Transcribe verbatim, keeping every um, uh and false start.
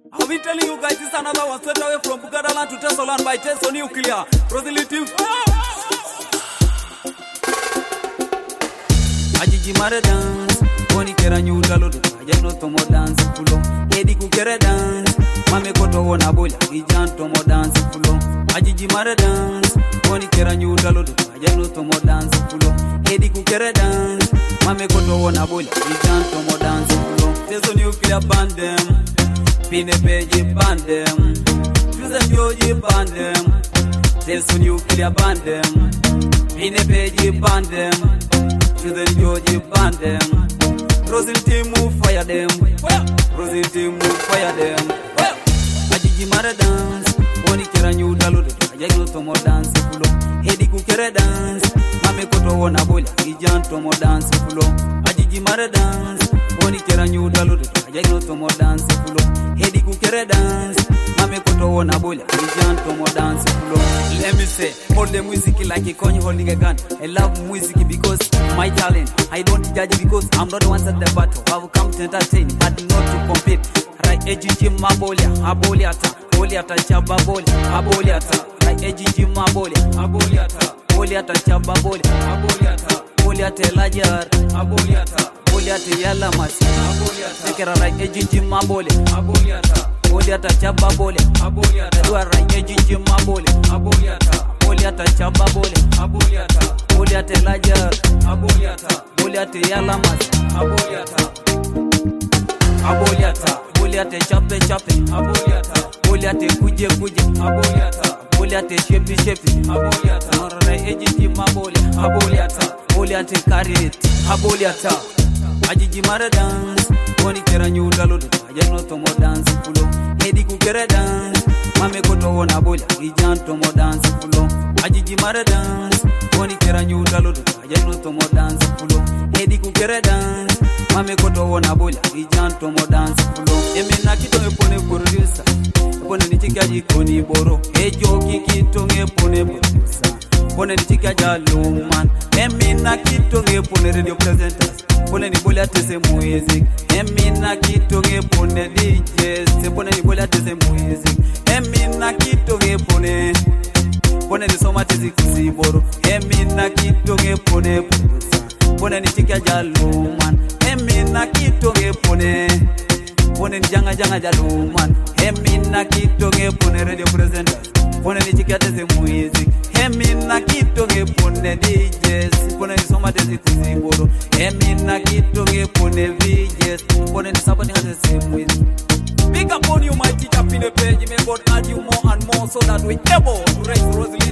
I've been telling you guys this another one straight away from Bugadaland to Tesoland by Teso Nuclear. Proselytive. Ajiji mare dance, Boni kera nyuta lodo, ajano tomo dance fulo. Edi kukere dance, mame koto wona bola, ijan tomo dance fulo. Ajiji mare dance, Boni kera nyuta lodo, ajano tomo dance fulo. Edi kukere dance, mame koto wona bola, ijan tomo dance fulo. Teso Nuclear band them. Pine peji bandem, Tuzen yoji bandem, Teso Nuclear bandem. Pine peji bandem, Tuzen yoji bandem. Rosin team move fire them, Rosin team move fire them. Ajiji mare dance, Boni kera nyuta lodo, ajano tomo dance fulo. Hedi kukere dance, mame koto wona bola, ijan tomo dance fulo. Ajiji mare dance, Boni kera nyuta lodo, ajano tomo dance fulo. Hedi kukere dance, mame koto wona bola, ijan tomo dance fulo. Let me say, hold the music like a coin holding a gun. I love music because my talent. I don't judge because I'm not the one at the battle. I've come to entertain, but not to compete. Right, ejiji mabolia, aboliata, boliata chaba boli, aboliata. Right, ejiji mabolia, aboliata, boliata chaba boli, aboliata, boliata lajar, aboliata, boliata yala masi, aboliata. Tekera right, ejiji mabolia, aboliata. Boliata chaba bole, aboliata. You are right, ejiji mabole, aboliata. Boliata chaba bole, aboliata. Boliata lajar, aboliata. Boliata yalamas, aboliata. Aboliata. Boliata chape chape, aboliata. Boliata kuje kuje, aboliata. Boliata shepi shepi, aboliata. Nora ejiji mabole, aboliata. Boliata karit, aboliata. Ajiji mare dance, Boni kera nyuta lodo, ajano tomo dance fulo. Hedi kukere dance, mame koto wona bola, ijan tomo dance fulo. Ajiji mare dance, Boni kera nyuta lodo, ajano tomo dance fulo. Hedi kukere dance, mame koto wona bola, ijan tomo dance fulo. Emi na kito epone producer, epone nichika jikoni boro. Ejo kikito ngepone producer, epone nichika jaluman. Emi na kito ngepone radio presenters, epone ni bola tese music. Emi na kito ngepone D Js, epone ni bola tese music. Emi na kito ngepone, epone ni soma tese kusiboro. Emi na kito ngepone producer, epone nichika jaluman. Emi na kito ngepone, epone ni janga janga jaluman. Emi na kito ngepone radio presenters, epone nichika tese music. Emi na kito ngepone D Js, epone ni soma tese kusiboro. Emi na kito ngepone V Js, epone ni sabati ngate tese music. Big up on you, my teacher, pin the page. May God add you more and more so that we able to raise Rosalie.